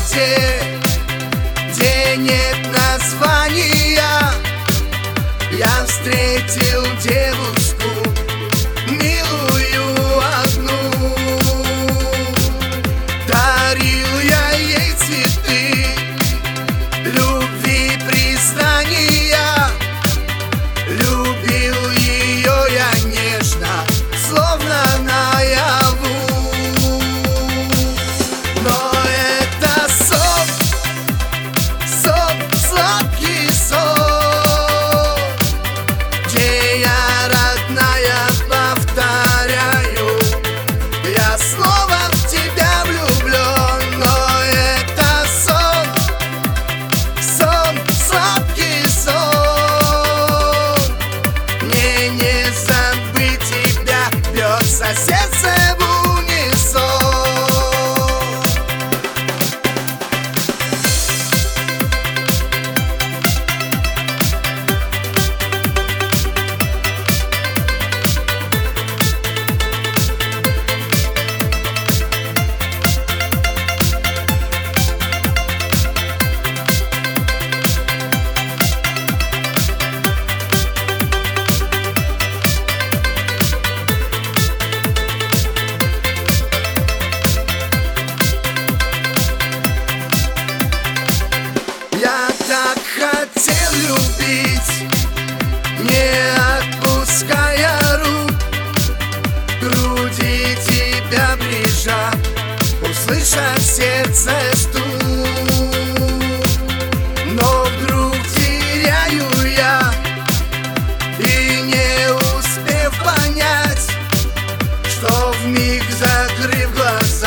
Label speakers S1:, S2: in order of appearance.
S1: свете, где нет названия, я встретил девушку, милую одну. Дарил я ей цветы, любви признания, любил ее я нежно, словно наяву. Но это сон, сладкий сон, где я, родная, повторяю, я снова в тебя влюблен. Но это сон, сладкий сон, мне не забыть тебя, бьется сердце в унисон. Я так хотел любить, не отпуская рук, груди тебя ближе, услышав сердце стук. Но вдруг теряю я, и не успев понять, что вмиг закрыв глаза,